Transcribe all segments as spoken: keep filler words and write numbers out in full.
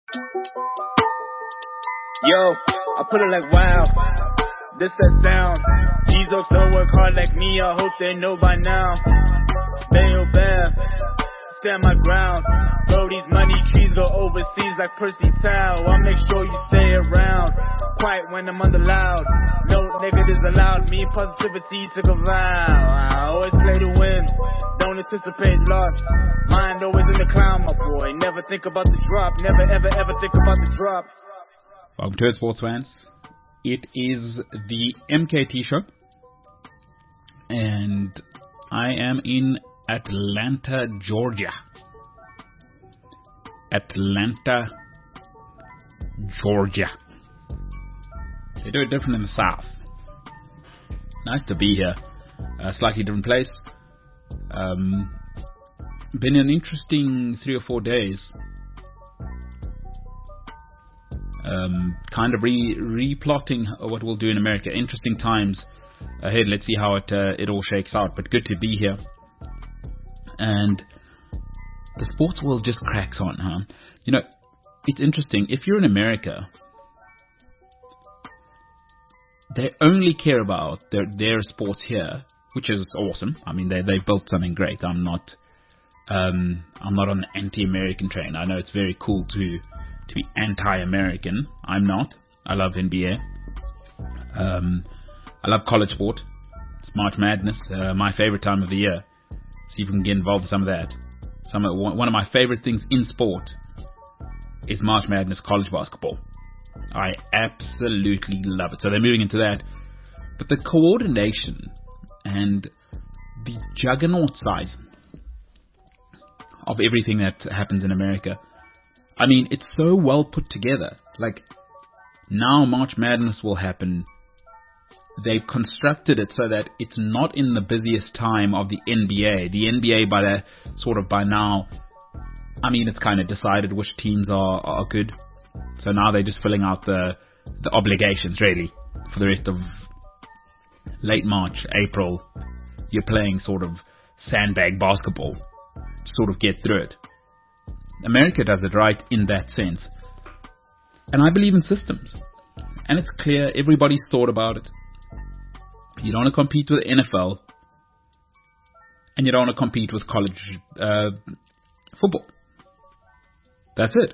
Yo, I put it like wow, this that sound. These dogs don't work hard like me, I hope they know by now. Bayo Bear, stand my ground. Bro, these money trees go overseas like Percy Tau. I make sure you stay around, quiet when I'm on the loud. No negatives allowed, me positivity took a vow. I always play to win, don't anticipate loss. Mind always in the clown, my boy. Never think about the drop, never ever ever think about the drop. Welcome to it, sports fans. It is the M K T show, and I am in Atlanta, Georgia. Atlanta, Georgia. They do it different in the South. Nice to be here. A slightly different place. Um, been an interesting three or four days. Um, kind of re replotting what we'll do in America. Interesting times ahead. Let's see how it uh, it all shakes out. But good to be here. And the sports world just cracks on, huh? You know, it's interesting. If you're in America, they only care about their their sports here, which is awesome. I mean, they they built something great. I'm not um, I'm not on the anti-American train. I know it's very cool to. to be anti-American. I'm not. I love N B A. Um, I love college sport. It's March Madness, uh, my favorite time of the year. See if we can get involved in some of that. Some of, one of my favorite things in sport is March Madness college basketball. I absolutely love it. So they're moving into that. But the coordination and the juggernaut size of everything that happens in America, I mean, it's so well put together. Like, now March Madness will happen. They've constructed it so that it's not in the busiest time of the N B A. The N B A, by the sort of by now, I mean, it's kind of decided which teams are, are good. So now they're just filling out the the obligations, really, for the rest of late March, April. You're playing sort of sandbag basketball to sort of get through it. America does it right in that sense. And I believe in systems. And it's clear, everybody's thought about it. You don't want to compete with the N F L. And you don't want to compete with college uh, football. That's it.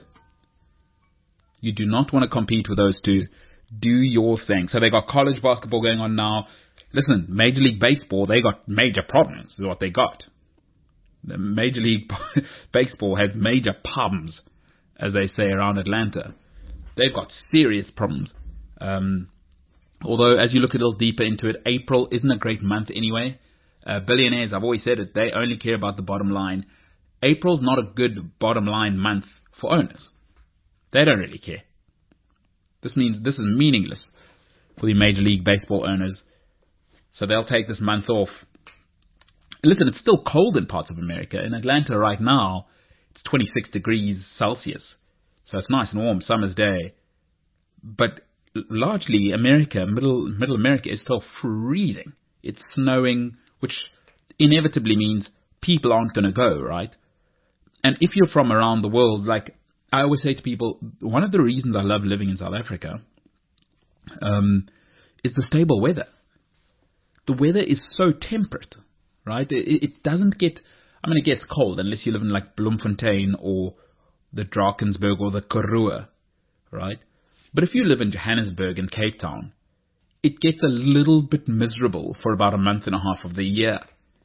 You do not want to compete with those two. Do your thing. So they got college basketball going on now. Listen, Major League Baseball, they got major problems is what they got. The Major League Baseball has major problems, as they say around Atlanta. They've got serious problems. Um, although, as you look a little deeper into it, April isn't a great month anyway. Uh, billionaires, I've always said it, they only care about the bottom line. April's not a good bottom line month for owners. They don't really care. This means this is meaningless for the Major League Baseball owners. So they'll take this month off. Listen, it's still cold in parts of America. In Atlanta right now, it's twenty-six degrees Celsius. So it's nice and warm, summer's day. But largely America, middle middle America, is still freezing. It's snowing, which inevitably means people aren't going to go, right? And if you're from around the world, like I always say to people, one of the reasons I love living in South Africa um, is the stable weather. The weather is so temperate. Right? It, it doesn't get, I mean, it gets cold unless you live in like Bloemfontein or the Drakensberg or the Karoo, right? But if you live in Johannesburg and Cape Town, it gets a little bit miserable for about a month and a half of the year.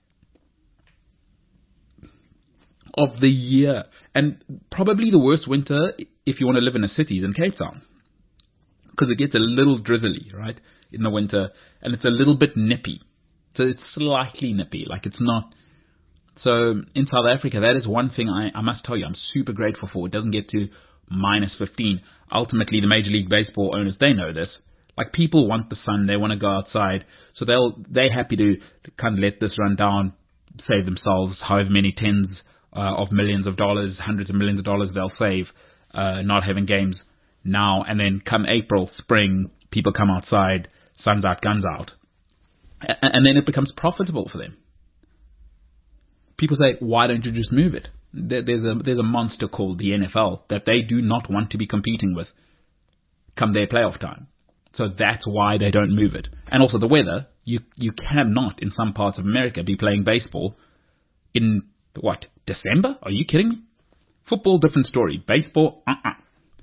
Of the year. And probably the worst winter, if you want to live in a city, is in Cape Town. Because it gets a little drizzly, right, in the winter, and it's a little bit nippy. So it's slightly nippy, like it's not. So in South Africa, that is one thing I, I must tell you, I'm super grateful for. It doesn't get to minus fifteen. Ultimately, the Major League Baseball owners, they know this. Like people want the sun, they want to go outside. So they'll, they're happy to, to kind of let this run down, save themselves however many tens uh, of millions of dollars, hundreds of millions of dollars they'll save uh, not having games now. And then come April, spring, people come outside, sun's out, guns out. And then it becomes profitable for them. People say, why don't you just move it? there, there's a there's a monster called the N F L that they do not want to be competing with come their playoff time. So that's why they don't move it. And also the weather. You you cannot in some parts of America be playing baseball in what, December? Are you kidding me? Football, different story. Baseball, uh-uh.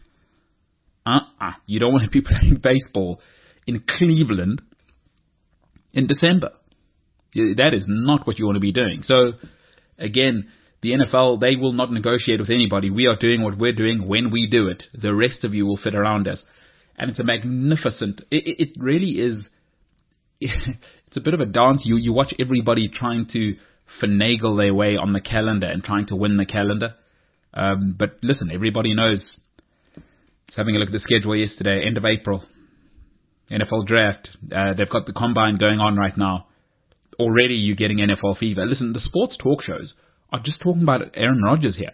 Uh-uh. You don't want to be playing baseball in Cleveland in December. That is not what you want to be doing. So, again, the N F L, they will not negotiate with anybody. We are doing what we're doing when we do it. The rest of you will fit around us. And it's a magnificent, it, it really is, it's a bit of a dance. You, you watch everybody trying to finagle their way on the calendar and trying to win the calendar. Um, but listen, everybody knows. Just having a look at the schedule yesterday, end of April, N F L draft. Uh, they've got the combine going on right now. Already you're getting N F L fever. Listen, the sports talk shows are just talking about Aaron Rodgers here.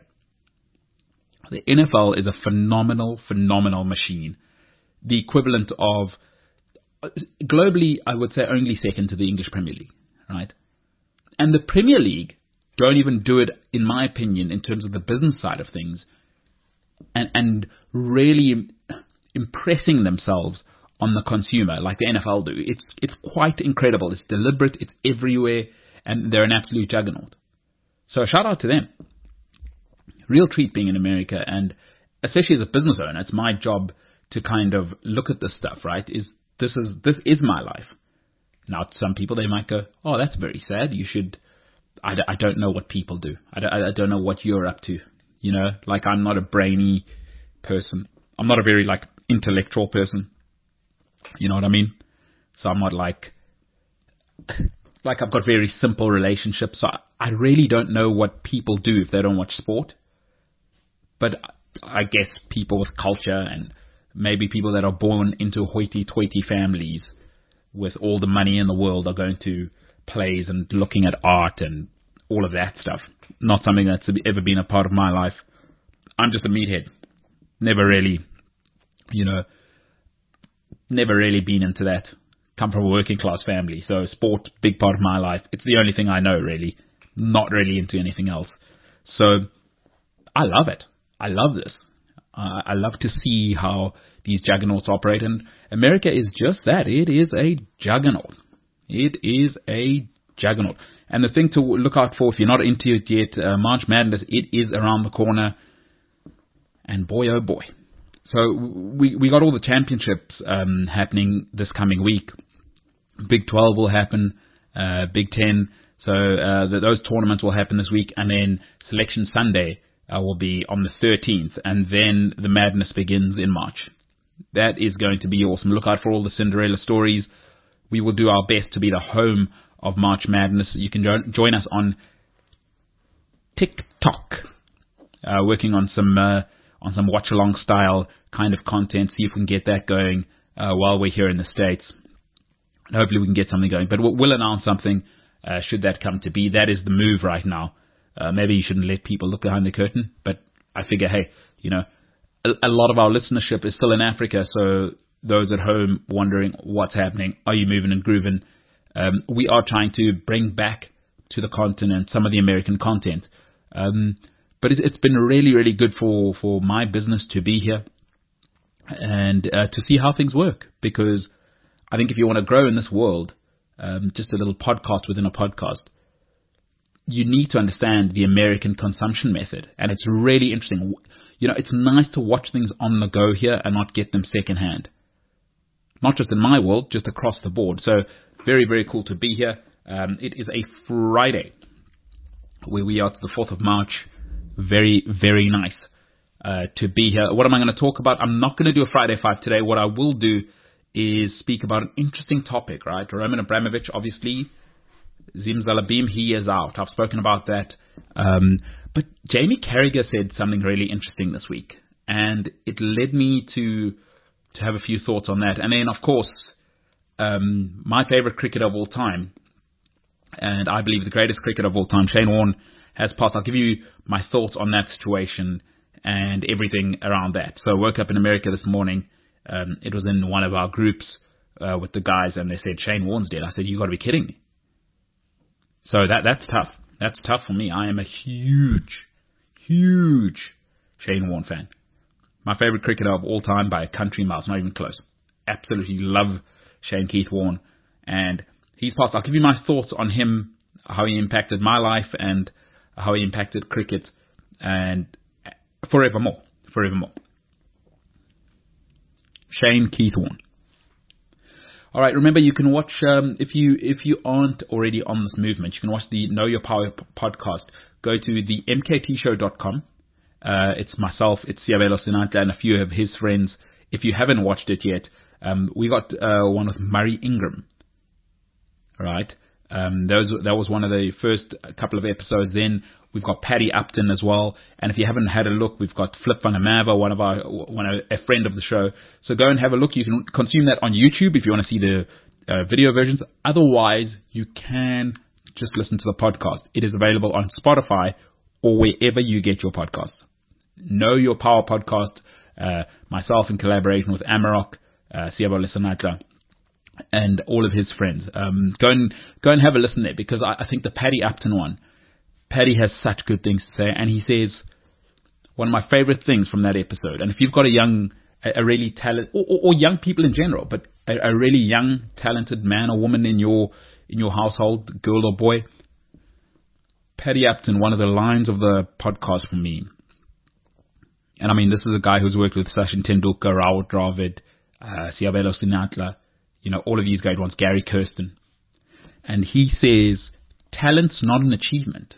The N F L is a phenomenal, phenomenal machine. The equivalent of, globally, I would say only second to the English Premier League, right? And the Premier League don't even do it, in my opinion, in terms of the business side of things, and, and really impressing themselves on the consumer like the N F L do. It's it's quite incredible. It's deliberate. It's everywhere, and they're an absolute juggernaut. So shout out to them. Real treat being in America, and especially as a business owner, it's my job to kind of look at this stuff. Right? Is this is this is my life. Now, some people, they might go, "Oh, that's very sad. You should." I, I don't know what people do. I don't, I don't know what you're up to. You know, like I'm not a brainy person. I'm not a very like intellectual person. You know what I mean? So I'm not like, like I've got very simple relationships. So I, I really don't know what people do if they don't watch sport. But I guess people with culture and maybe people that are born into hoity-toity families with all the money in the world are going to plays and looking at art and all of that stuff. Not something that's ever been a part of my life. I'm just a meathead. Never really, you know, never really been into that. Come from a working class family, so sport, big part of my life. It's the only thing I know, really. Not really into anything else. So I love it. I love this. Uh, I love to see how these juggernauts operate, and America is just that. It is a juggernaut. It is a juggernaut. And the thing to look out for, if you're not into it yet, uh, March Madness, it is around the corner. And boy, oh boy. So we we got all the championships um, happening this coming week. Big twelve will happen, uh, Big ten. So uh, the, those tournaments will happen this week. And then Selection Sunday uh, will be on the thirteenth. And then the madness begins in March. That is going to be awesome. Look out for all the Cinderella stories. We will do our best to be the home of March Madness. You can jo- join us on TikTok, uh, working on some uh, on some watch-along style kind of content. See if we can get that going uh, while we're here in the States. And hopefully we can get something going. But we'll, we'll announce something uh, should that come to be. That is the move right now. Uh, maybe you shouldn't let people look behind the curtain, but I figure, hey, you know, a, a lot of our listenership is still in Africa, so those at home wondering what's happening, are you moving and grooving? Um, we are trying to bring back to the continent some of the American content. Um, but it's, it's been really, really good for, for my business to be here and uh, to see how things work. Because I think if you want to grow in this world, um, just a little podcast within a podcast, you need to understand the American consumption method. And it's really interesting. You know, it's nice to watch things on the go here and not get them secondhand. Not just in my world, just across the board. So very, very cool to be here. Um, it is a Friday where we are to the fourth of March. Very, very nice uh, to be here. What am I going to talk about? I'm not going to do a Friday Five today. What I will do is speak about an interesting topic, right? Roman Abramovich, obviously, Zimzalabim, he is out. I've spoken about that. Um, but Jamie Carragher said something really interesting this week. And it led me to... to have a few thoughts on that. And then, of course, um, my favorite cricketer of all time, and I believe the greatest cricketer of all time, Shane Warne, has passed. I'll give you my thoughts on that situation and everything around that. So I woke up in America this morning. Um, it was in one of our groups uh, with the guys, and they said, Shane Warne's dead. I said, you got to be kidding me. So that that's tough. That's tough for me. I am a huge, huge Shane Warne fan. My favorite cricketer of all time by a country mile, not even close. Absolutely love Shane Keith Warne. And he's passed. I'll give you my thoughts on him, how he impacted my life and how he impacted cricket, and forevermore, forevermore. Shane Keith Warne. All right, remember you can watch, um, if you if you aren't already on this movement, you can watch the Know Your Power p- podcast. Go to the m k t show dot com. Uh, it's myself, it's Siabelo Senatla, and a few of his friends. If you haven't watched it yet, um, we got uh, one with Murray Ingram. All right, um, those, that was one of the first couple of episodes. Then we've got Paddy Upton as well. And if you haven't had a look, we've got Flip van der Merwe, one of our, one of, a friend of the show. So go and have a look. You can consume that on YouTube if you want to see the uh, video versions. Otherwise, you can just listen to the podcast. It is available on Spotify or wherever you get your podcasts. Know Your Power podcast, uh, myself in collaboration with Amarok, uh, Siabelo Senatla, and all of his friends. Um, go and go and have a listen there, because I, I think the Paddy Upton one, Paddy has such good things to say, and he says one of my favorite things from that episode. And if you've got a young, a, a really talent, or, or, or young people in general, but a, a really young, talented man or woman in your in your household, girl or boy, Paddy Upton, one of the lines of the podcast for me. And I mean, this is a guy who's worked with Sachin Tendulkar, Rahul Dravid, uh, Siabelo Senatla, you know, all of these great ones, Gary Kirsten. And he says, talent's not an achievement.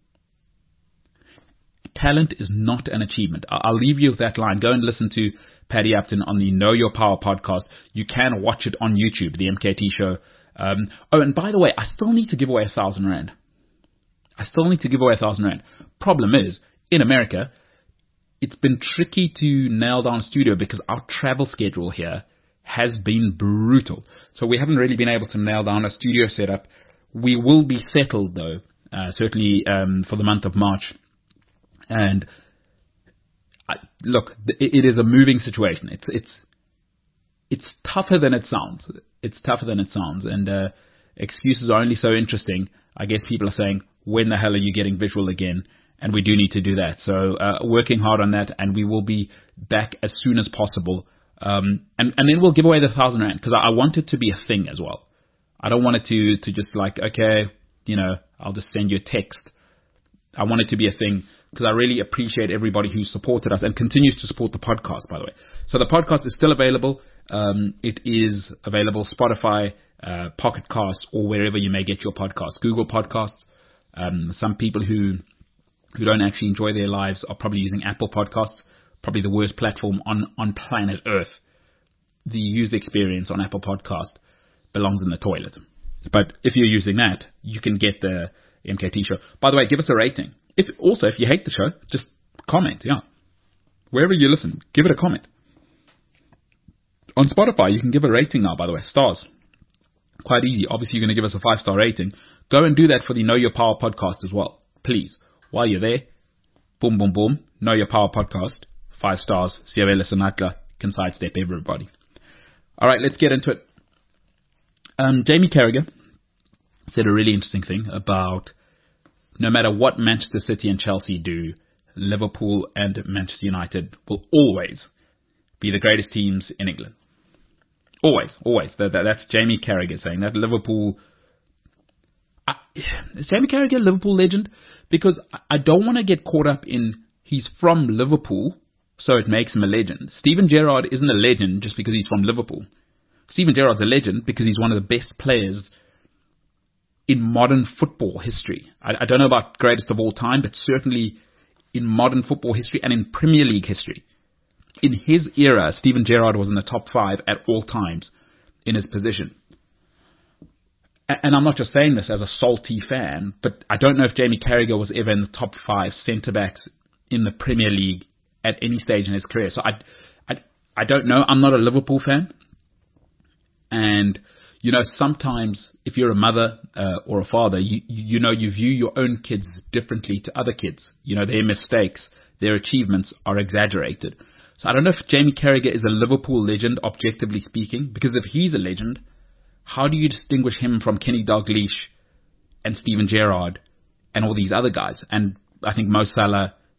Talent is not an achievement. I'll leave you with that line. Go and listen to Paddy Upton on the Know Your Power podcast. You can watch it on YouTube, the M K T show. Um, oh, and by the way, I still need to give away a thousand rand. I still need to give away a thousand rand. Problem is, in America, it's been tricky to nail down a studio because our travel schedule here has been brutal. So we haven't really been able to nail down a studio setup. We will be settled though, uh, certainly um, for the month of March. And I, look, it, it is a moving situation. It's it's it's tougher than it sounds. It's tougher than it sounds. And uh, excuses are only so interesting. I guess people are saying, when the hell are you getting visual again? And we do need to do that. So uh, working hard on that, and we will be back as soon as possible. Um, and, and then we'll give away the thousand rand, because I, I want it to be a thing as well. I don't want it to, to just like, okay, you know, I'll just send you a text. I want it to be a thing, because I really appreciate everybody who supported us and continues to support the podcast, by the way. So the podcast is still available. Um, it is available Spotify, uh, Pocket Casts, or wherever you may get your podcasts. Google Podcasts. Um, some people who who don't actually enjoy their lives are probably using Apple Podcasts, probably the worst platform on, on planet Earth. The user experience on Apple Podcast belongs in the toilet. But if you're using that, you can get the M K T show. By the way, give us a rating. If also, if you hate the show, just comment, yeah. Wherever you listen, give it a comment. On Spotify, you can give a rating now, by the way, stars. Quite easy. Obviously, you're going to give us a five-star rating. Go and do that for the Know Your Power podcast as well, please. While you're there, boom, boom, boom, Know Your Power podcast, five stars, Siabelo Senatla can sidestep everybody. All right, let's get into it. Um, Jamie Carragher said a really interesting thing about no matter what Manchester City and Chelsea do, Liverpool and Manchester United will always be the greatest teams in England. Always, always. That, that, that's Jamie Carragher saying that. Liverpool... I, is Jamie Carragher a Liverpool legend? Because I don't want to get caught up in he's from Liverpool, so it makes him a legend. Steven Gerrard isn't a legend just because he's from Liverpool. Steven Gerrard's a legend because he's one of the best players in modern football history. I, I don't know about greatest of all time, but certainly in modern football history and in Premier League history. In his era, Steven Gerrard was in the top five at all times in his position. And I'm not just saying this as a salty fan, but I don't know if Jamie Carragher was ever in the top five centre-backs in the Premier League at any stage in his career. So I, I, I don't know. I'm not a Liverpool fan. And, you know, sometimes if you're a mother uh, or a father, you, you know, you view your own kids differently to other kids. You know, their mistakes, their achievements are exaggerated. So I don't know if Jamie Carragher is a Liverpool legend, objectively speaking, because if he's a legend, how do you distinguish him from Kenny Dalglish and Steven Gerrard and all these other guys? And I think Mo Salah,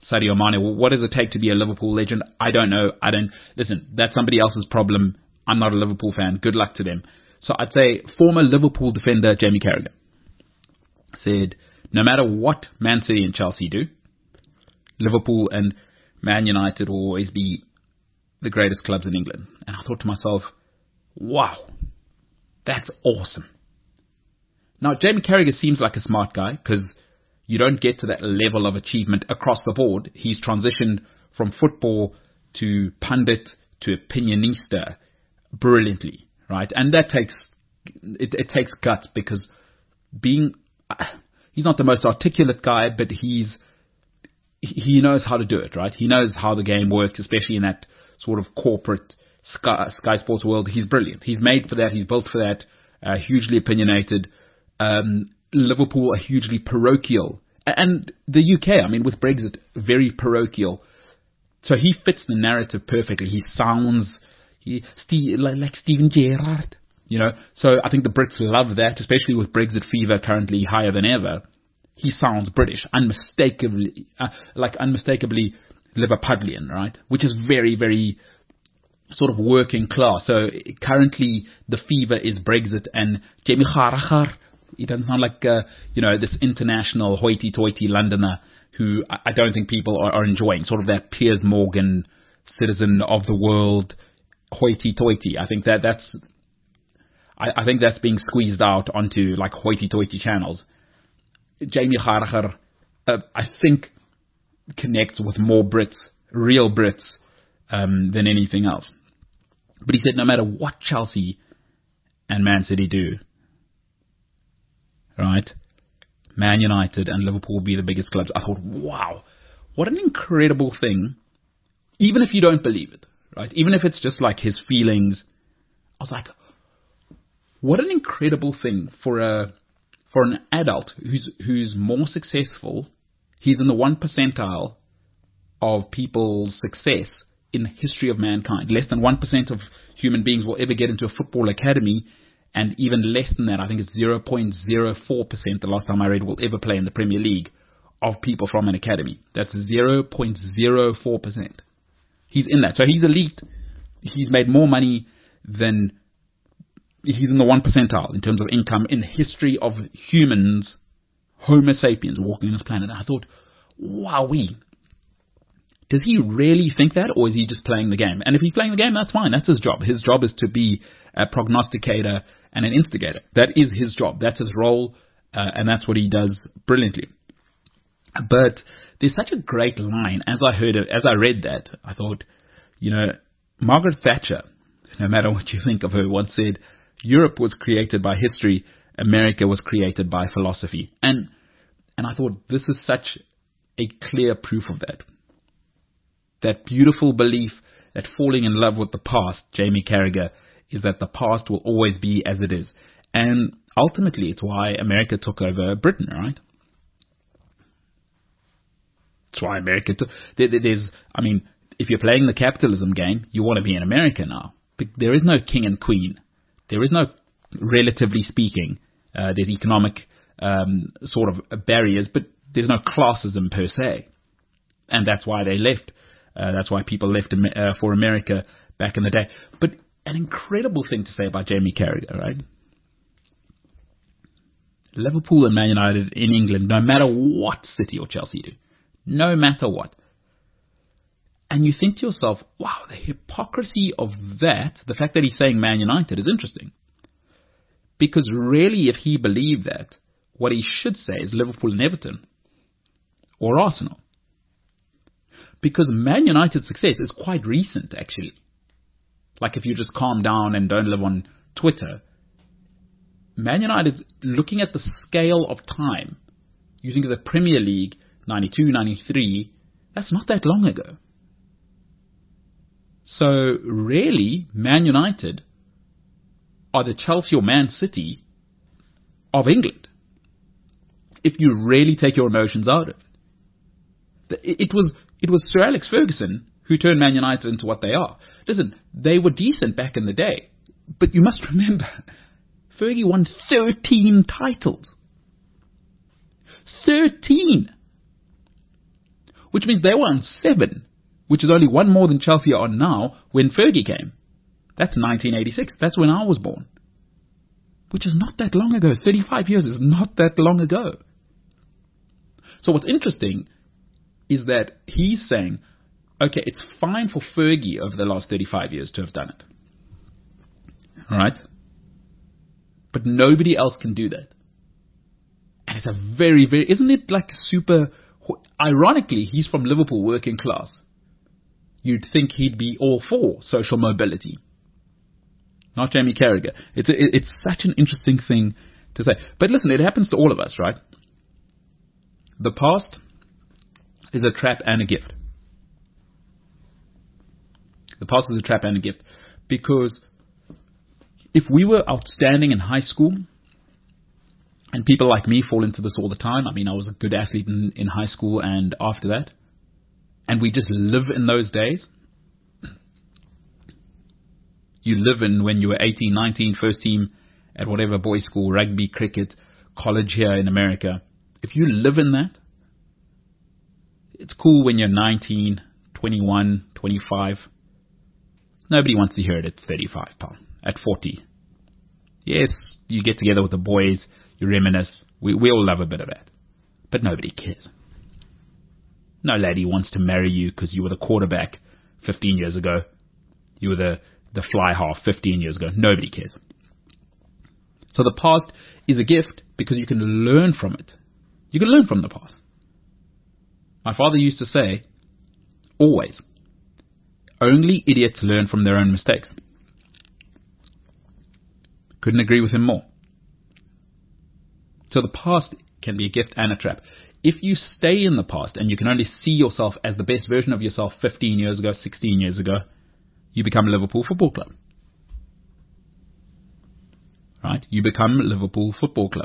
Sadio Mane. What does it take to be a Liverpool legend? I don't know. I don't, listen, that's somebody else's problem. I'm not a Liverpool fan. Good luck to them. So I'd say former Liverpool defender Jamie Carragher said, no matter what Man City and Chelsea do, Liverpool and Man United will always be the greatest clubs in England. And I thought to myself, wow, that's awesome. Now, Jamie Carragher seems like a smart guy because you don't get to that level of achievement across the board. He's transitioned from football to pundit to opinionista brilliantly, right? And that takes, it, it takes guts because being, he's not the most articulate guy, but he's, he knows how to do it, right? He knows how the game works, especially in that sort of corporate Sky, Sky Sports world. He's brilliant. He's made for that. He's built for that. Uh, hugely opinionated. Um, Liverpool are hugely parochial. And the U K, I mean, with Brexit, very parochial. So he fits the narrative perfectly. He sounds he, Steve, like, like Steven Gerrard, you know. So I think the Brits love that, especially with Brexit fever currently higher than ever. He sounds British, unmistakably, uh, like unmistakably Liverpudlian, right? Which is very, very sort of working class. So currently the fever is Brexit, and Jamie Carragher, he doesn't sound like, uh, you know, this international hoity-toity Londoner who I, I don't think people are, are enjoying. Sort of that Piers Morgan, citizen of the world, hoity-toity. I think that that's, I, I think that's being squeezed out onto like hoity-toity channels. Jamie Carragher, uh, I think, connects with more Brits, real Brits, um, than anything else. But he said no matter what Chelsea and Man City do, right, Man United and Liverpool will be the biggest clubs. I thought, wow, what an incredible thing. Even if you don't believe it, right, even if it's just like his feelings, I was like, what an incredible thing for a for an adult who's who's more successful. He's in the one percentile of people's success in the history of mankind. Less than one percent of human beings will ever get into a football academy, and even less than that, I think it's zero point zero four percent, the last time I read, will ever play in the Premier League of people from an academy. That's zero point zero four percent. He's in that. So he's elite. He's made more money than, he's in the one percentile in terms of income in the history of humans, Homo sapiens, walking on this planet. And I thought, wowee. Does he really think that, or is he just playing the game? And if he's playing the game, that's fine. That's his job. His job is to be a prognosticator and an instigator. That is his job. That's his role, uh, and that's what he does brilliantly. But there's such a great line. As I heard it, as I read that, I thought, you know, Margaret Thatcher, no matter what you think of her, once said, Europe was created by history, America was created by philosophy. And and I thought, this is such a clear proof of that. That beautiful belief that falling in love with the past, Jamie Carragher, is that the past will always be as it is. And ultimately, it's why America took over Britain, right? It's why America took... There, there's, I mean, if you're playing the capitalism game, you want to be in America now. But there is no king and queen. There is no, relatively speaking, uh, there's economic um, sort of barriers, but there's no classism per se. And that's why they left. Uh, that's why people left uh, for America back in the day. But an incredible thing to say about Jamie Carragher, right? Liverpool and Man United in England, no matter what City or Chelsea do, no matter what. And you think to yourself, wow, the hypocrisy of that, the fact that he's saying Man United is interesting. Because really, if he believed that, what he should say is Liverpool and Everton or Arsenal. Because Man United's success is quite recent, actually. Like if you just calm down and don't live on Twitter. Man United, looking at the scale of time, using the Premier League, ninety-two, ninety-three, that's not that long ago. So really, Man United are the Chelsea or Man City of England. If you really take your emotions out of it. It was... It was Sir Alex Ferguson who turned Man United into what they are. Listen, they were decent back in the day. But you must remember, Fergie won thirteen titles. thirteen! which means they were on seven, which is only one more than Chelsea are on now when Fergie came. That's nineteen eighty-six. That's when I was born. Which is not that long ago. thirty-five years is not that long ago. So what's interesting is that he's saying, okay, it's fine for Fergie over the last thirty-five years to have done it. All right? But nobody else can do that. And it's a very, very, isn't it like super, ironically, he's from Liverpool, working class. You'd think he'd be all for social mobility. Not Jamie Carragher. It's a, it's such an interesting thing to say. But listen, it happens to all of us, right? The past is a trap and a gift. The past is a trap and a gift. Because if we were outstanding in high school, and people like me fall into this all the time. I mean, I was a good athlete in, in high school and after that. And we just live in those days. You live in when you were eighteen, nineteen, first team at whatever boys' school, rugby, cricket, college here in America. If you live in that, it's cool when you're nineteen, twenty-one, twenty-five. Nobody wants to hear it at thirty-five, pal. At forty. Yes, you get together with the boys, you reminisce. We, we all love a bit of that. But nobody cares. No lady wants to marry you because you were the quarterback fifteen years ago. You were the, the fly half fifteen years ago. Nobody cares. So the past is a gift because you can learn from it. You can learn from the past. My father used to say, always, only idiots learn from their own mistakes. Couldn't agree with him more. So the past can be a gift and a trap. If you stay in the past and you can only see yourself as the best version of yourself fifteen years ago, sixteen years ago, you become Liverpool Football Club. Right? You become Liverpool Football Club.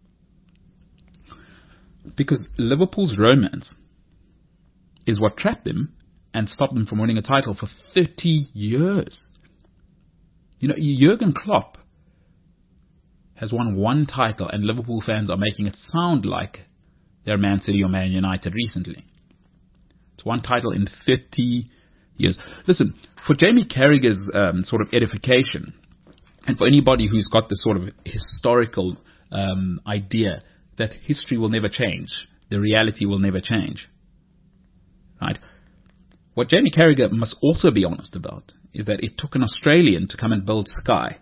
Because Liverpool's romance is what trapped them and stopped them from winning a title for thirty years. You know, Jurgen Klopp has won one title and Liverpool fans are making it sound like they're Man City or Man United recently. It's one title in thirty years. Listen, for Jamie Carragher's um, sort of edification, and for anybody who's got this sort of historical um, idea that history will never change, the reality will never change, right? What Jamie Carragher must also be honest about is that it took an Australian to come and build Sky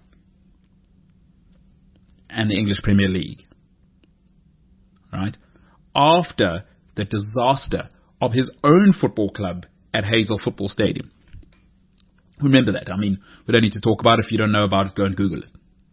and the English Premier League, right? After the disaster of his own football club at Hazel Football Stadium. Remember that. I mean, we don't need to talk about it. If you don't know about it, go and Google it.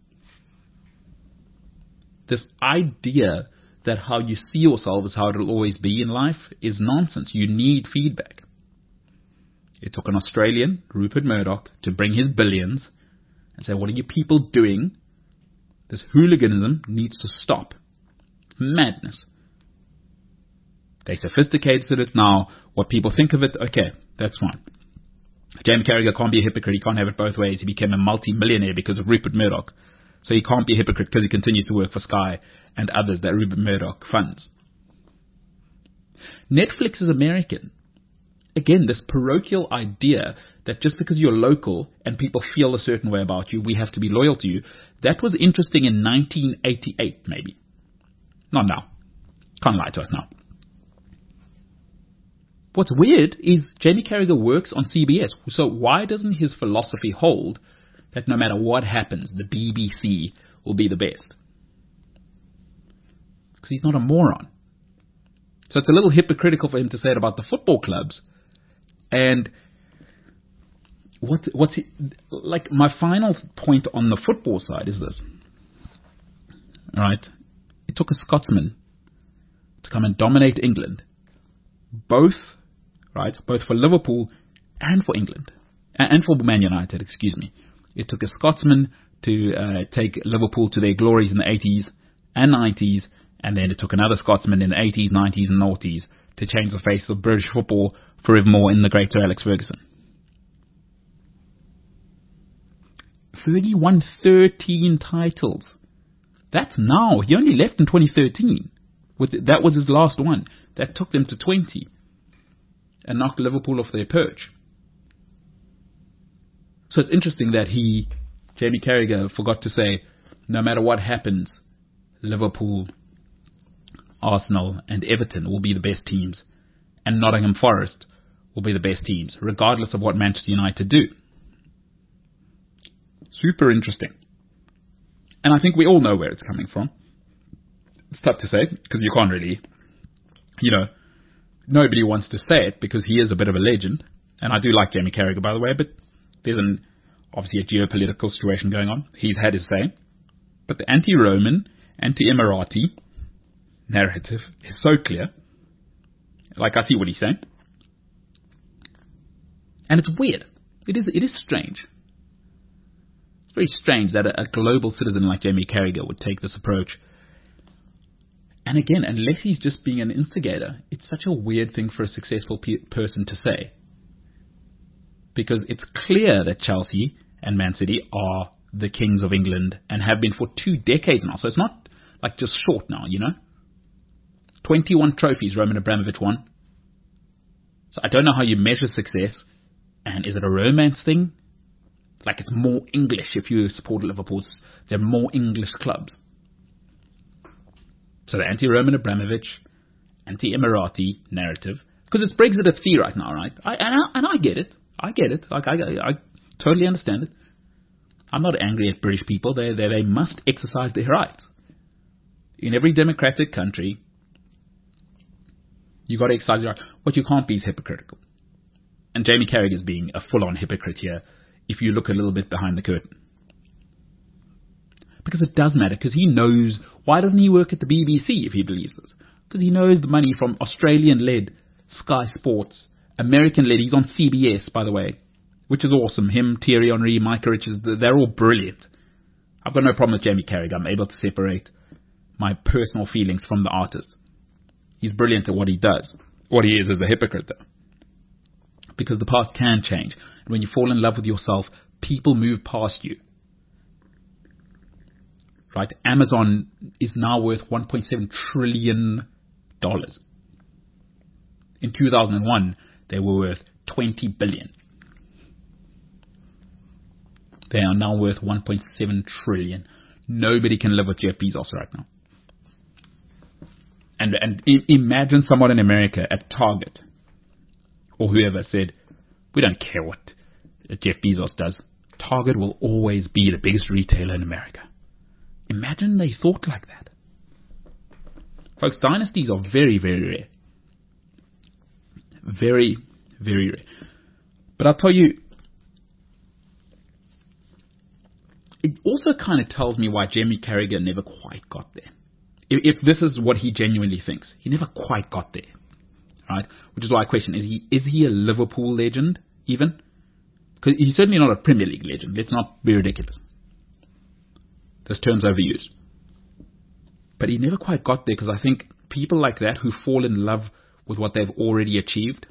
This idea that how you see yourself is how it will always be in life is nonsense. You need feedback. It took an Australian, Rupert Murdoch, to bring his billions and say, what are you people doing? This hooliganism needs to stop. Madness. They sophisticated it now. What people think of it, okay, that's fine. Jamie Carragher can't be a hypocrite. He can't have it both ways. He became a multi-millionaire because of Rupert Murdoch. So he can't be a hypocrite because he continues to work for Sky and others that Rupert Murdoch funds. Netflix is American. Again, this parochial idea that just because you're local and people feel a certain way about you, we have to be loyal to you. That was interesting in nineteen eighty-eight, maybe. Not now. Can't lie to us now. What's weird is Jamie Carragher works on C B S. So why doesn't his philosophy hold that no matter what happens, the B B C will be the best? Because he's not a moron. So it's a little hypocritical for him to say it about the football clubs. And what, what's he, like my final point on the football side is this. All right. It took a Scotsman to come and dominate England. Both, right, both for Liverpool and for England, and for Man United, excuse me. It took a Scotsman to uh, take Liverpool to their glories in the eighties and nineties, and then it took another Scotsman in the eighties, nineties, and noughties to change the face of British football forevermore in the great Sir Alex Ferguson. Fergie won thirteen titles. That's now. He only left in twenty thirteen. With, that was his last one. That took them to twenty. and knock Liverpool off their perch. So it's interesting that he, Jamie Carragher, forgot to say, no matter what happens, Liverpool, Arsenal and Everton will be the best teams, and Nottingham Forest will be the best teams, regardless of what Manchester United do. Super interesting. And I think we all know where it's coming from. It's tough to say, because you can't really, you know, nobody wants to say it because he is a bit of a legend. And I do like Jamie Carragher, by the way, but there's an, obviously a geopolitical situation going on. He's had his say. But the anti-Roman, anti-Emirati narrative is so clear. Like, I see what he's saying. And it's weird. It is, it is strange. It's very strange that a, a global citizen like Jamie Carragher would take this approach. And again, unless he's just being an instigator, it's such a weird thing for a successful pe- person to say. Because it's clear that Chelsea and Man City are the kings of England and have been for two decades now. So it's not like just short now, you know. twenty-one trophies Roman Abramovich won. So I don't know how you measure success. And is it a romance thing? Like it's more English if you support Liverpool. They're more English clubs. So the anti-Roman Abramovich, anti-Emirati narrative, because it's Brexit F C right now, right? I, and, I, and I get it. I get it. Like I, I, I totally understand it. I'm not angry at British people. They, they, they must exercise their rights. In every democratic country, you got to exercise your rights. What you can't be is hypocritical. And Jamie Carragher is being a full-on hypocrite here if you look a little bit behind the curtain. Because it does matter, because he knows, why doesn't he work at the B B C if he believes this? Because he knows the money from Australian-led Sky Sports, American-led, he's on C B S, by the way, which is awesome. Him, Thierry Henry, Micah Richards, they're all brilliant. I've got no problem with Jamie Carragher. I'm able to separate my personal feelings from the artist. He's brilliant at what he does. What he is is a hypocrite, though. Because the past can change. And when you fall in love with yourself, people move past you. Right? Amazon is now worth one point seven trillion dollars. In two thousand one, they were worth twenty billion dollars. They are now worth one point seven trillion dollars. Nobody can live with Jeff Bezos right now. And, and imagine someone in America at Target or whoever said, we don't care what Jeff Bezos does. Target will always be the biggest retailer in America. Imagine they thought like that. Folks, dynasties are very, very rare. Very, very rare. But I'll tell you, it also kind of tells me why Jamie Carragher never quite got there. If, if this is what he genuinely thinks, he never quite got there. Right? Which is why I question, is he is he a Liverpool legend even? Because he's certainly not a Premier League legend. Let's not be ridiculous. This term's overused. But he never quite got there because I think people like that who fall in love with what they've already achieved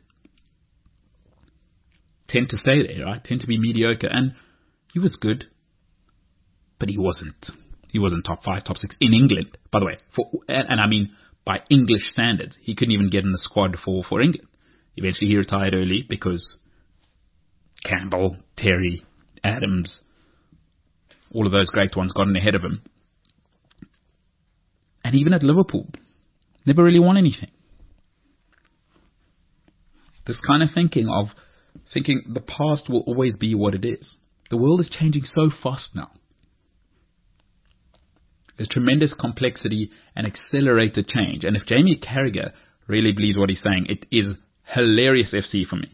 tend to stay there, right? Tend to be mediocre. And he was good, but he wasn't. He wasn't top five, top six in England, by the way. For, and, and I mean, by English standards, he couldn't even get in the squad for, for England. Eventually he retired early because Campbell, Terry, Adams, all of those great ones got in ahead of him. And even at Liverpool, never really won anything. This kind of thinking of thinking the past will always be what it is. The world is changing so fast now. There's tremendous complexity and accelerated change. And if Jamie Carragher really believes what he's saying, it is hilarious F C for me.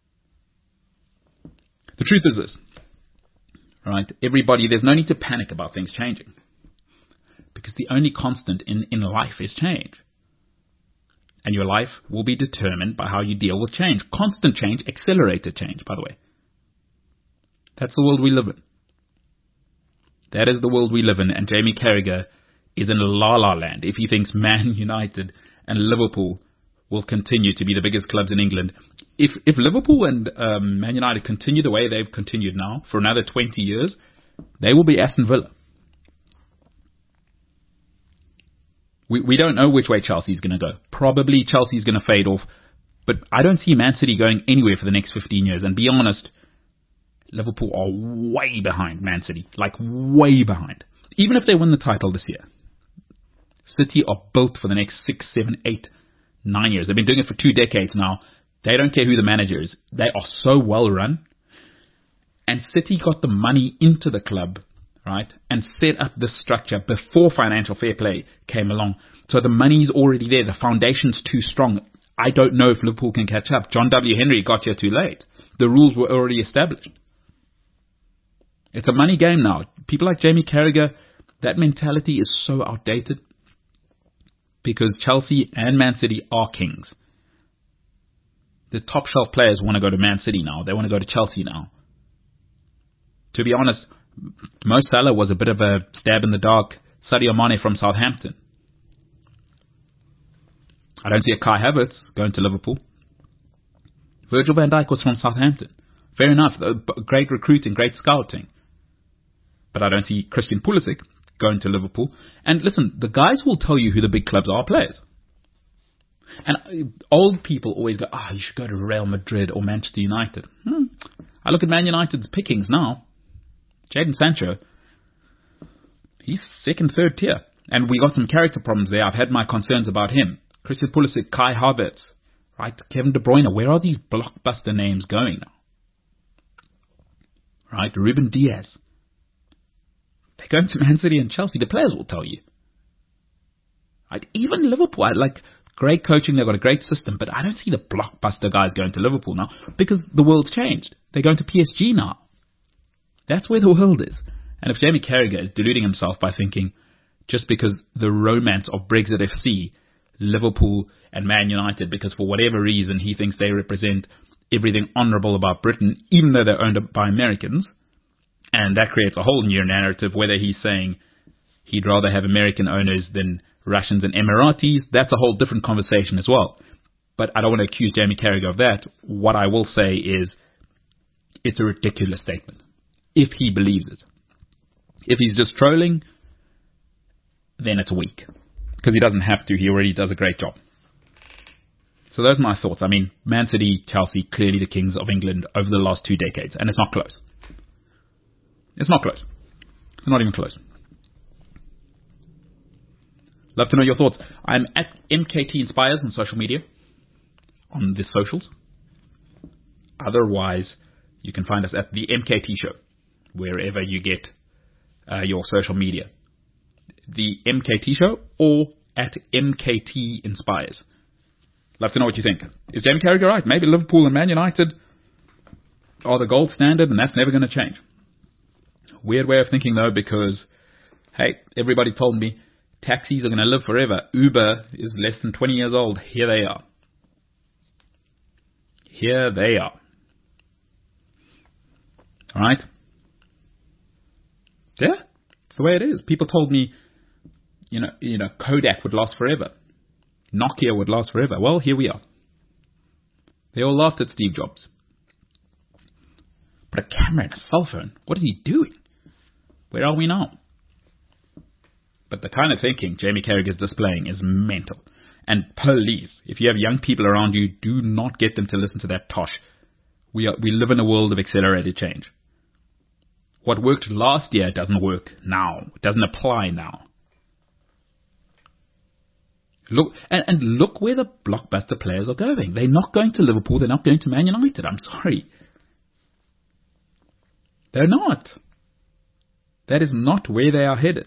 The truth is this, right? Everybody, there's no need to panic about things changing. Because the only constant in, in life is change. And your life will be determined by how you deal with change. Constant change, accelerated change, by the way. That's the world we live in. That is the world we live in, and Jamie Carragher is in la la land if he thinks Man United and Liverpool will continue to be the biggest clubs in England. If if Liverpool and um, Man United continue the way they've continued now for another twenty years, they will be Aston Villa. We we don't know which way Chelsea's going to go. Probably Chelsea's going to fade off But I don't see Man City going anywhere for the next fifteen years. And be honest, Liverpool are way behind Man City. Like, way behind. Even if they win the title this year. City are built for the next six, seven, eight, nine years. They've been doing it for two decades now. They don't care who the manager is. They are so well run. And City got the money into the club, right, and set up this structure before financial fair play came along. So the money's already there. The foundation's too strong. I don't know if Liverpool can catch up. John W. Henry got here too late. The rules were already established. It's a money game now. People like Jamie Carragher, that mentality is so outdated because Chelsea and Man City are kings. The top shelf players want to go to Man City now. They want to go to Chelsea now. To be honest, Mo Salah was a bit of a stab in the dark Sadio Mane from Southampton. I don't see a Kai Havertz going to Liverpool. Virgil van Dijk was from Southampton. Fair enough, great recruiting, great scouting. But I don't see Christian Pulisic going to Liverpool. And listen, the guys will tell you who the big clubs are players. And old people always go, ah, oh, you should go to Real Madrid or Manchester United. Hmm. I look at Man United's pickings now. Jadon Sancho, he's second, third tier. And we got some character problems there. I've had my concerns about him. Christian Pulisic, Kai Havertz, right? Kevin De Bruyne. Where are these blockbuster names going now? Right? Ruben Diaz. They're going to Man City and Chelsea. The players will tell you. Right? Even Liverpool, I like great coaching. They've got a great system, but I don't see the blockbuster guys going to Liverpool now because the world's changed. They're going to P S G now. That's where the world is. And if Jamie Carragher is deluding himself by thinking just because the romance of Brexit F C, Liverpool and Man United, because for whatever reason he thinks they represent everything honourable about Britain, even though they're owned by Americans, and that creates a whole new narrative, whether he's saying he'd rather have American owners than Russians and Emiratis, that's a whole different conversation as well. But I don't want to accuse Jamie Carragher of that. What I will say is it's a ridiculous statement, if he believes it. If he's just trolling, then it's weak. Because he doesn't have to. He already does a great job. So those are my thoughts. I mean, Man City, Chelsea, clearly the kings of England over the last two decades. And it's not close. It's not close. It's not even close. Love to know your thoughts. I'm at M K T Inspires on social media. On the socials. Otherwise, you can find us at the M K T Show. Wherever you get uh, your social media. The M K T Show or at M K T Inspires. Love to know what you think. Is Jamie Carragher right? Maybe Liverpool and Man United are the gold standard and that's never going to change. Weird way of thinking though, because, hey, everybody told me taxis are going to live forever. Uber is less than twenty years old. Here they are. Here they are. Alright? Yeah, it's the way it is. People told me, you know, you know, Kodak would last forever. Nokia would last forever. Well, here we are. They all laughed at Steve Jobs. But a camera and a cell phone, what is he doing? Where are we now? But the kind of thinking Jamie Carragher is displaying is mental. And please, if you have young people around you, do not get them to listen to that tosh. We are, we live in a world of accelerated change. What worked last year doesn't work now. It doesn't apply now. Look and, and look where the blockbuster players are going. They're not going to Liverpool. They're not going to Man United. I'm sorry. They're not. That is not where they are headed.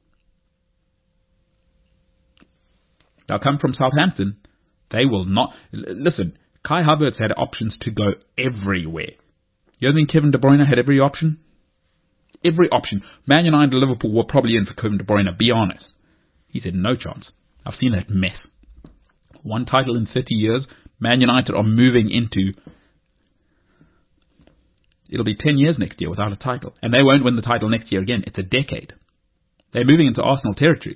They'll come from Southampton. They will not. Listen, Kai Havertz had options to go everywhere. You don't think Kevin De Bruyne had every option? Every option. Man United and Liverpool were probably in for Kevin De Bruyne, be honest. He said no chance. I've seen that mess. One title in thirty years. Man United are moving into... It'll be ten years next year without a title. And they won't win the title next year again. It's a decade. They're moving into Arsenal territory.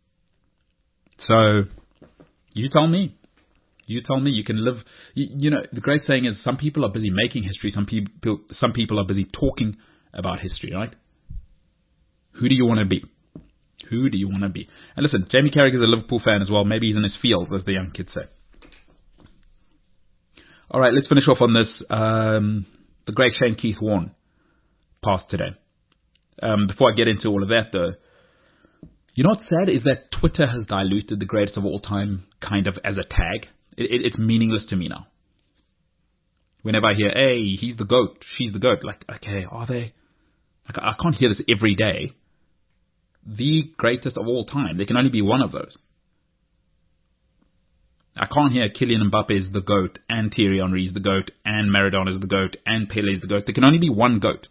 So, you tell me. You tell me. You can live... You, you know, the great saying is some people are busy making history. Some people, some people are busy talking about history, right? Who do you want to be? Who do you want to be? And listen, Jamie Carragher is a Liverpool fan as well. Maybe he's in his fields, as the young kids say. All right, let's finish off on this. Um, the great Shane Keith Warne passed today. Um, before I get into all of that, though, you know what's sad is that Twitter has diluted the greatest of all time kind of as a tag. It, it, it's meaningless to me now. Whenever I hear, hey, he's the GOAT, she's the GOAT, like, okay, are they? Like, I can't hear this every day. The greatest of all time. There can only be one of those. I can't hear Kylian Mbappe is the GOAT, and Thierry Henry is the GOAT, and Maradona is the GOAT, and Pele is the GOAT. There can only be one GOAT.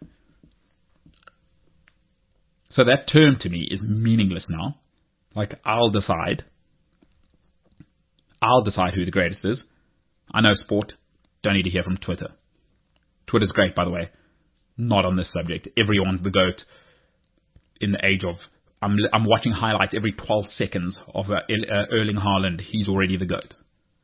So that term to me is meaningless now. Like, I'll decide. I'll decide who the greatest is. I know sport. Don't need to hear from Twitter. Twitter's great, by the way. Not on this subject. Everyone's the GOAT. In the age of, I'm I'm watching highlights every twelve seconds of uh, uh, Erling Haaland. He's already the GOAT.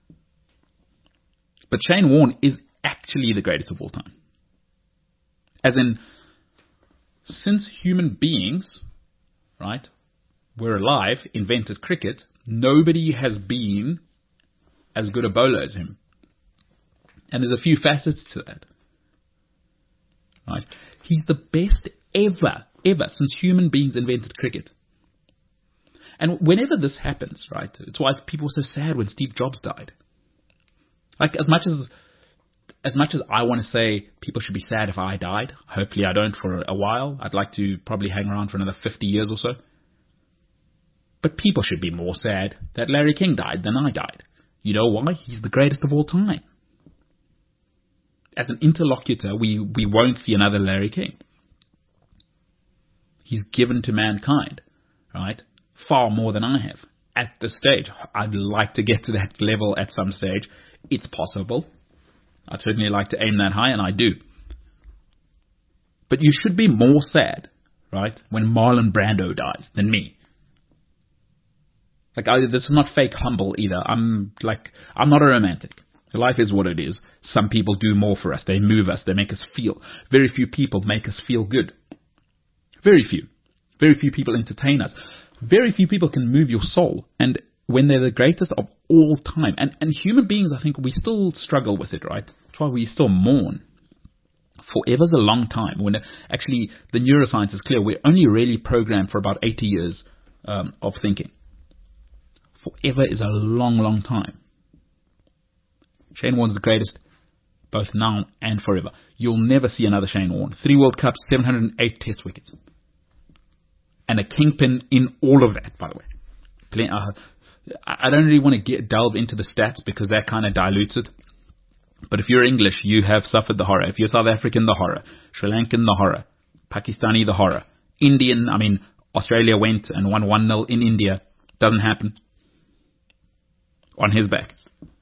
But Shane Warne is actually the greatest of all time. As in, since human beings, right, were alive, invented cricket, nobody has been as good a bowler as him. And there's a few facets to that. Right? He's the best ever, ever, since human beings invented cricket. And whenever this happens, right, it's why people were so sad when Steve Jobs died. Like, as much as as much as I want to say people should be sad if I died, hopefully I don't for a while. I'd like to probably hang around for another fifty years or so. But people should be more sad that Larry King died than I died. You know why? He's the greatest of all time. As an interlocutor, we, we won't see another Larry King. He's given to mankind, right? Far more than I have at this stage. I'd like to get to that level at some stage. It's possible. I'd certainly like to aim that high, and I do. But you should be more sad, right, when Marlon Brando dies than me. Like, I, this is not fake humble either. I'm like, I'm not a romantic. Life is what it is. Some people do more for us. They move us. They make us feel. Very few people make us feel good. Very few. Very few people entertain us. Very few people can move your soul. And when they're the greatest of all time. And, and human beings, I think, we still struggle with it, right? That's why we still mourn. Forever's a long time. When actually the neuroscience is clear, we're only really programmed for about eighty years um, of thinking. Forever is a long, long time. Shane Warne's the greatest, both now and forever. You'll never see another Shane Warne. Three World Cups, seven hundred eight Test wickets. And a kingpin in all of that, by the way. Play, uh, I don't really want to get delve into the stats because that kind of dilutes it. But if you're English, you have suffered the horror. If you're South African, the horror. Sri Lankan, the horror. Pakistani, the horror. Indian, I mean, Australia went and won one nil in India. Doesn't happen. On his back.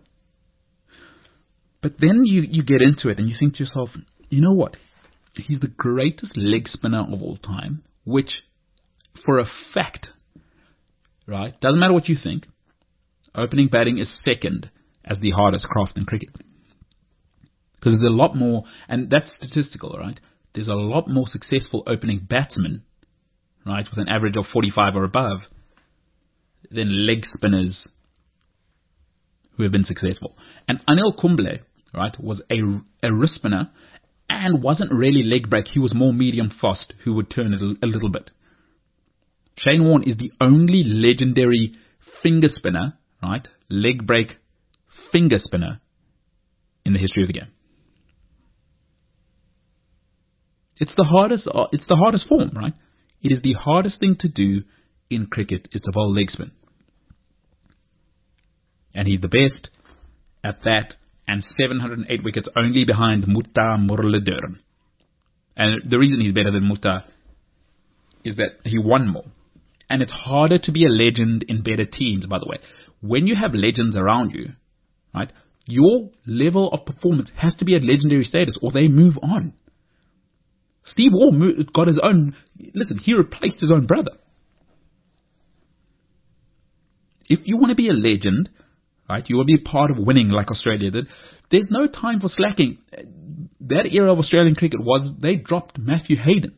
But then you, you get into it and you think to yourself, you know what? He's the greatest leg spinner of all time, which for a fact, right, doesn't matter what you think, opening batting is second as the hardest craft in cricket. Because there's a lot more, and that's statistical, right? There's a lot more successful opening batsmen, right, with an average of forty-five or above, than leg spinners who have been successful. And Anil Kumble, right, was a, a wrist spinner and wasn't really leg break. He was more medium fast who would turn it a, a little bit. Shane Warne is the only legendary finger spinner, right, leg break finger spinner in the history of the game. It's the hardest, it's the hardest form, right? It is the hardest thing to do in cricket is to bowl leg spin. And he's the best at that, and seven hundred eight wickets only behind Mutta Muralidharan. And the reason he's better than Mutta is that he won more. And it's harder to be a legend in better teams, by the way. When you have legends around you, right, your level of performance has to be at legendary status or they move on. Steve Waugh got his own, listen, he replaced his own brother. If you want to be a legend, right, you will be part of winning like Australia did, there's no time for slacking. That era of Australian cricket was, they dropped Matthew Hayden.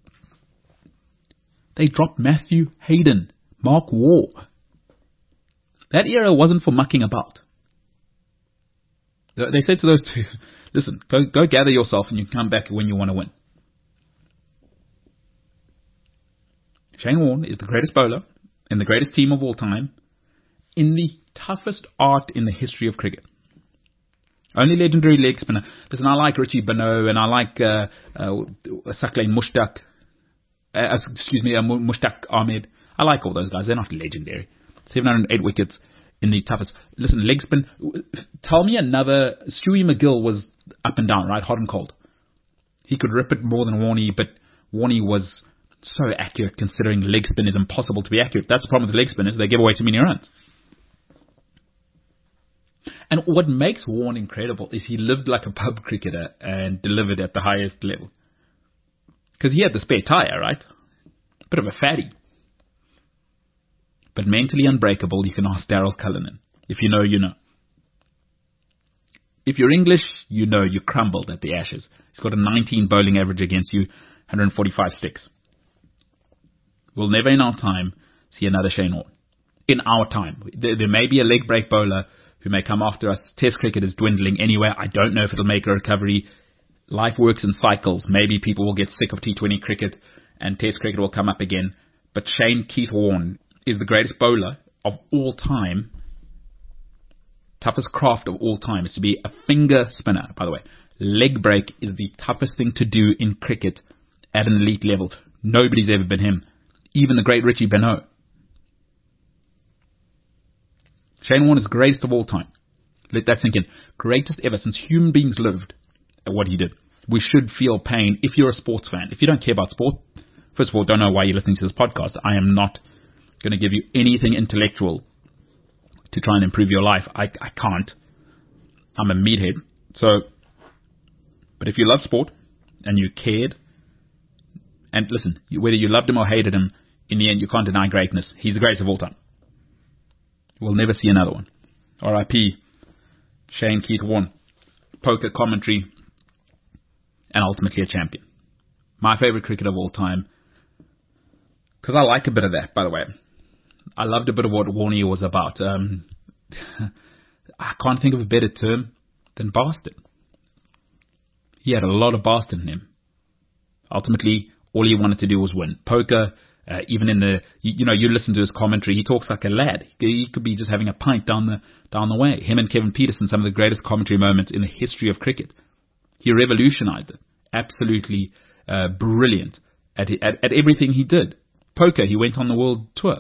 They dropped Matthew Hayden, Mark Waugh. That era wasn't for mucking about. They said to those two, listen, go go gather yourself and you come back when you want to win. Shane Warne is the greatest bowler in the greatest team of all time in the toughest art in the history of cricket. Only legendary leg spinner. Listen, I like Richie Benaud and I like uh, uh, Saqlain Mushtaq. Uh, excuse me, uh, Mushtaq Ahmed. I like all those guys. They're not legendary. seven hundred eight wickets in the toughest. Listen, leg spin. Tell me another. Stewie McGill was up and down, right? Hot and cold. He could rip it more than Warnie, but Warnie was so accurate considering leg spin is impossible to be accurate. That's the problem with leg spinners. They give away too many runs. And what makes Warne incredible is he lived like a pub cricketer and delivered at the highest level. Because he had the spare tyre, right? Bit of a fatty. But mentally unbreakable, you can ask Daryl Cullinan. If you know, you know. If you're English, you know you crumbled at the Ashes. He's got a nineteen bowling average against you, one hundred forty-five sticks. We'll never in our time see another Shane Warne. In our time. There, there may be a leg break bowler who may come after us. Test cricket is dwindling anyway. I don't know if it'll make a recovery. Life works in cycles. Maybe people will get sick of T twenty cricket and Test cricket will come up again. But Shane Keith Warne is the greatest bowler of all time. Toughest craft of all time is to be a finger spinner, by the way. Leg break is the toughest thing to do in cricket at an elite level. Nobody's ever been him. Even the great Richie Benaud. Shane Warne is the greatest of all time. Let that sink in. Greatest ever since human beings lived at what he did. We should feel pain if you're a sports fan. If you don't care about sport, first of all, don't know why you're listening to this podcast. I am not going to give you anything intellectual to try and improve your life. I, I can't. I'm a meathead. So, but if you love sport and you cared, and listen, whether you loved him or hated him, in the end, you can't deny greatness. He's the greatest of all time. We'll never see another one. R I P Shane Keith Warne. Poker commentary and ultimately a champion. My favorite cricketer of all time. Because I like a bit of that, by the way. I loved a bit of what Warnie was about. Um, I can't think of a better term than bastard. He had a lot of bastard in him. Ultimately, all he wanted to do was win. Poker, uh, even in the, you, you know, you listen to his commentary, he talks like a lad. He could be just having a pint down the down the way. Him and Kevin Peterson, some of the greatest commentary moments in the history of cricket. He revolutionized it. Absolutely uh, brilliant at, at at everything he did. Poker, he went on the world tour.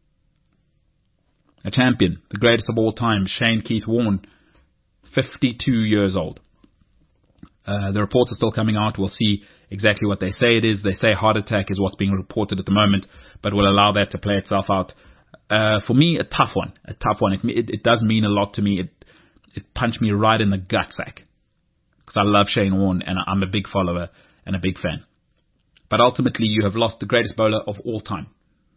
A champion, the greatest of all time, Shane Keith Warne, fifty-two years old. Uh, the reports are still coming out. We'll see exactly what they say it is. They say heart attack is what's being reported at the moment, but we'll allow that to play itself out. Uh, for me, a tough one. A tough one. It, it, it does mean a lot to me. It it punched me right in the gut sack. Because I love Shane Warne and I'm a big follower and a big fan. But ultimately, you have lost the greatest bowler of all time.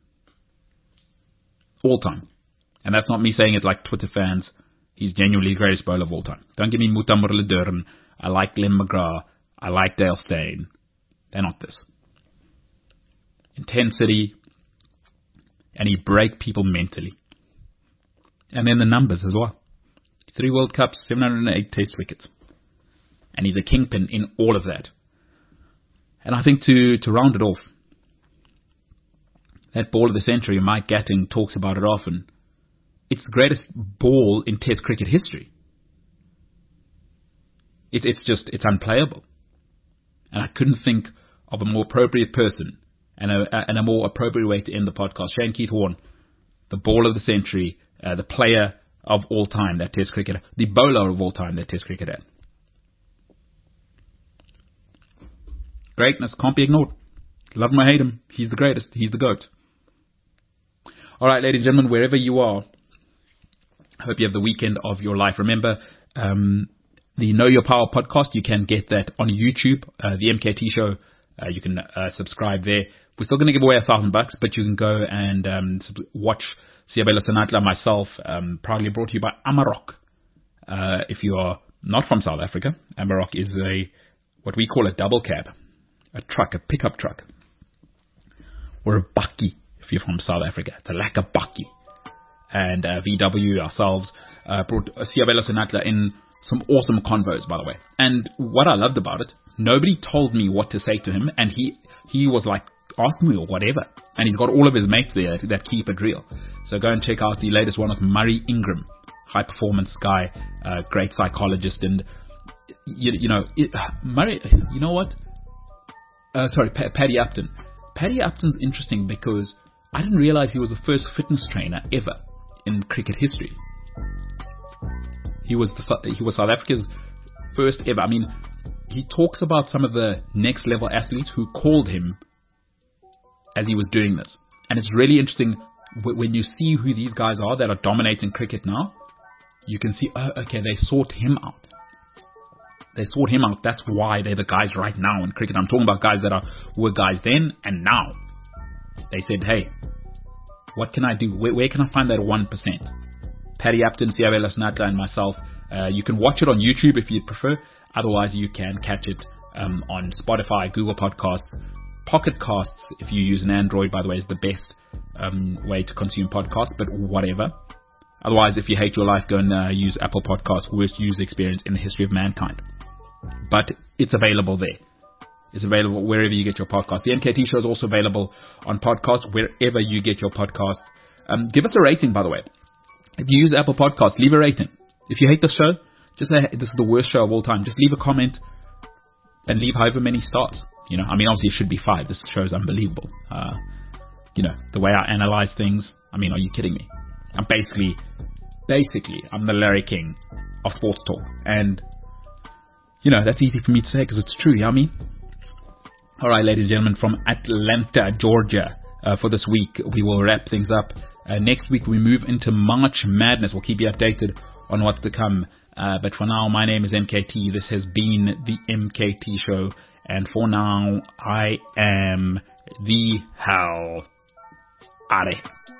All time. And that's not me saying it like Twitter fans. He's genuinely the greatest bowler of all time. Don't give me Mutamur Durham. I like Glenn McGrath. I like Dale Steyn. They're not this. Intensity. And he break people mentally. And then the numbers as well. Three World Cups, seven hundred eight Test wickets. And he's a kingpin in all of that. And I think to, to round it off, that ball of the century, Mike Gatting talks about it often. It's the greatest ball in Test cricket history. It, it's just, it's unplayable. And I couldn't think of a more appropriate person and a, and a more appropriate way to end the podcast. Shane Keith Warne, the ball of the century, uh, the player of all time that Test cricket, the bowler of all time that Test cricket had. Greatness can't be ignored. Love him or hate him, he's the greatest. He's the GOAT. All right, ladies and gentlemen, wherever you are, I hope you have the weekend of your life. Remember, um, the Know Your Power podcast, you can get that on YouTube. Uh, the M K T show, uh, you can uh, subscribe there. We're still going to give away a thousand bucks, but you can go and um, watch Siabelo Senatla, myself, um, proudly brought to you by Amarok. Uh, if you are not from South Africa, Amarok is a what we call a double cab, a truck, a pickup truck, or a bakkie if you're from South Africa. It's a lekker bakkie. And uh, V W ourselves uh, brought Siabelo Senatla in some awesome convos, by the way. And what I loved about it, nobody told me what to say to him, and he he was like, ask me or whatever. And he's got all of his mates there that keep it real. So go and check out the latest one of Murray Ingram, high performance guy, uh, great psychologist, and you, you know it, Murray. You know what? Uh, sorry, P- Paddy Upton. Paddy Upton's interesting because I didn't realize he was the first fitness trainer ever in cricket history. He was the, he was South Africa's first ever. I mean, he talks about some of the next level athletes who called him as he was doing this. And it's really interesting when you see who these guys are that are dominating cricket now. You can see, oh, okay, they sought him out. They sought him out. That's why they're the guys right now in cricket. I'm talking about guys that are were guys then and now. They said, hey, what can I do? Where, where can I find that one percent? Paddy Upton, Siavela Snatla, and myself. Uh, you can watch it on YouTube if you'd prefer. Otherwise, you can catch it um, on Spotify, Google Podcasts, Pocket Casts. If you use an Android, by the way, is the best um, way to consume podcasts, but whatever. Otherwise, if you hate your life, go and uh, use Apple Podcasts, worst user experience in the history of mankind. But it's available there. It's available wherever you get your podcast. The M K T show is also available on podcast, wherever you get your podcasts. Um, give us a rating, by the way. If you use Apple Podcasts, leave a rating. If you hate the show, just say, this is the worst show of all time. Just leave a comment and leave however many stars. You know, I mean, obviously it should be five. This show is unbelievable. Uh, you know, the way I analyze things. I mean, are you kidding me? I'm basically, basically, I'm the Larry King of sports talk. And, you know, that's easy for me to say because it's true, you know what I mean? All right, ladies and gentlemen, from Atlanta, Georgia, uh, for this week, we will wrap things up. Uh, next week, we move into March Madness. We'll keep you updated on what's to come. Uh, but for now, my name is M K T. This has been the M K T Show. And for now, I am the hell out of here.